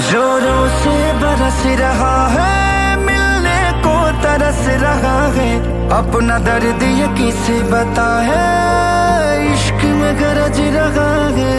जोरों से बरस रहा है, मिलने को तरस रहा है। अपना दर्द ये किसे बताए, इश्क में गरज रहा है।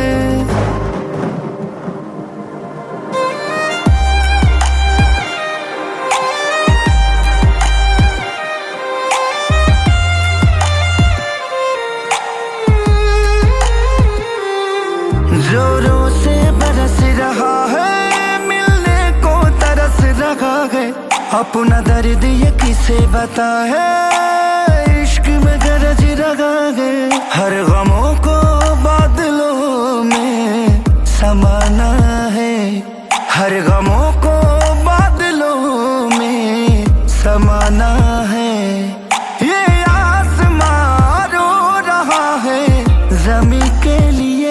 जोरों से बरस रहा है, मिलने को तरस रहा है। अपना दर्द ये किसे बताए, इश्क में गरज रहा है। हर गमों को बादलों में समाना है, हर गमों को बादलों में समाना है। ये आसमां रो रहा है ज़मीं के लिए,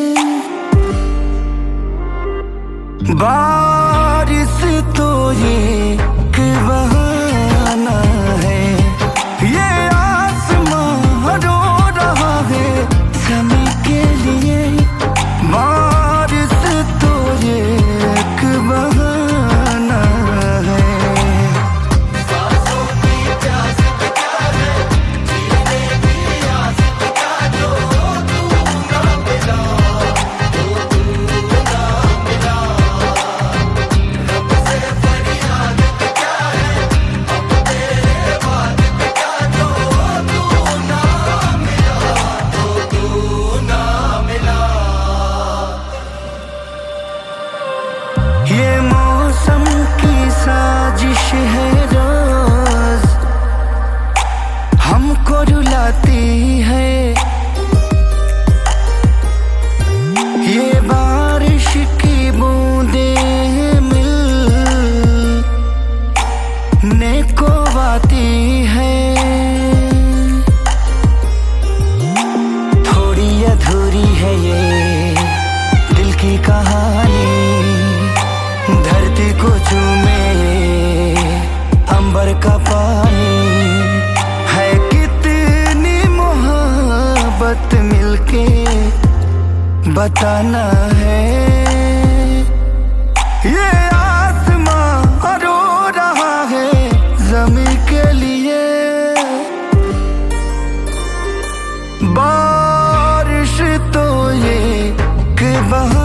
बारिश तो ये एक बहाना है। ये आसमां रो रहा है ज़मीं के लिए, बारिश तो ये एक बहाना है। सांसों की प्यास क्या है, जीने की आस क्या, जो तू ना मिला, जो तू ना मिला। रब से फरियाद क्या है, अब तेरे बाद क्या, जो तू ना मिला, जो तू ना मिला। ये मौसम की साजिश है, रोज हमको रुलाती है। ये बारिश की बूंदें मिलने को आती है। थोड़ी अधूरी है ये दिल की कहानी, धरती को चूमे अंबर का पानी। है कितनी मोहब्बत मिलके बताना है। ये आसमां रो रहा है ज़मीं के लिए, बारिश तो ये एक बहाना